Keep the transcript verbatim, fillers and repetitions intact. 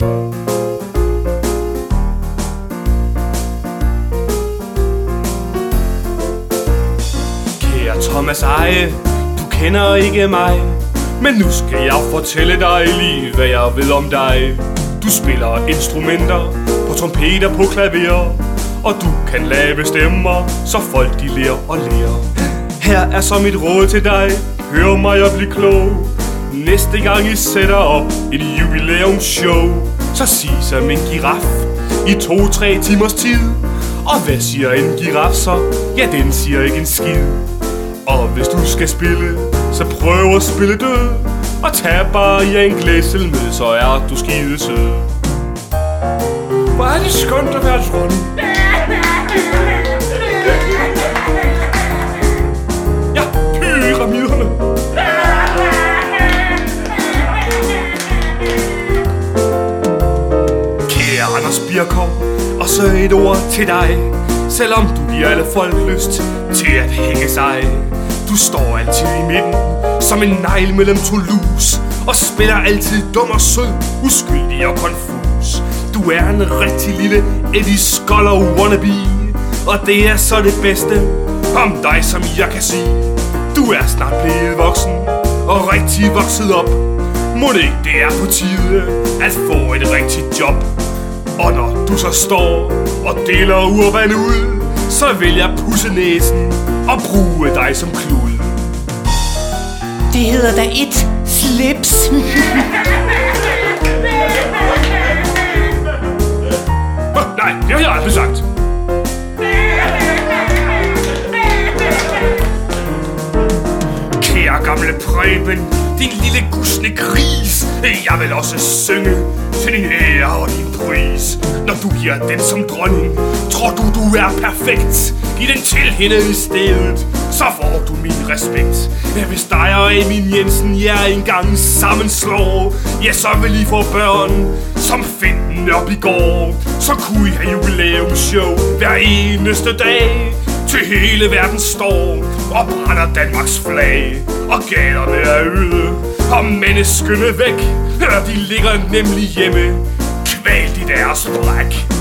Kære Thomas Eje, du kender ikke mig, men nu skal jeg fortælle dig lige, hvad jeg ved om dig. Du spiller instrumenter på trompeter, på klaver, og du kan lave stemmer, så folk de lærer og lærer. Her er så mit råd til dig, hør mig og bliv klog. Næste gang I sætter op et jubilæumsshow, så sig som en giraf i to-tre timers tid. Og hvad siger en giraf så? Ja, den siger ikke en skid. Og hvis du skal spille, så prøv at spille død, og tag bare i en glæsel med, så er du skide sød. Hvor er det skønt at være dronning. Ja, pyramiderne. Kære Anders Birkov, og så et ord til dig. Selvom du giver alle folk lyst til at hænge sig, du står altid i midten som en negl mellem to lus, og spiller altid dum og sød, uskyldig og konfus. Du er en rigtig lille Eddie Scholler wannabe, og det er så det bedste om dig, som jeg kan sige. Du er snart blevet voksen og rigtig vokset op. Må det ikke det er på tide at få et rigtigt job? Og når du så står og deler urban ud, så vil jeg pusse næsen og bruge dig som klud. Det hedder da et slips. Nej, det har jeg aldrig sagt. Kære gamle Preben, din lille gusne gris, jeg vil også synge til din ære og din pris. Når du giver den som dronning, tror du du er perfekt. Giv den til hende i stedet, så får du min respekt. Hvis dig og Emil Jensen jer engang sammenslår, ja, så vil I få børn som finden op i går. Så kunne I have jubilæumsshow hver eneste dag, til hele verden står og brænder Danmarks flag. Og gaderne er øde og menneskene væk, de ligger nemlig hjemme kvalt i deres bræk.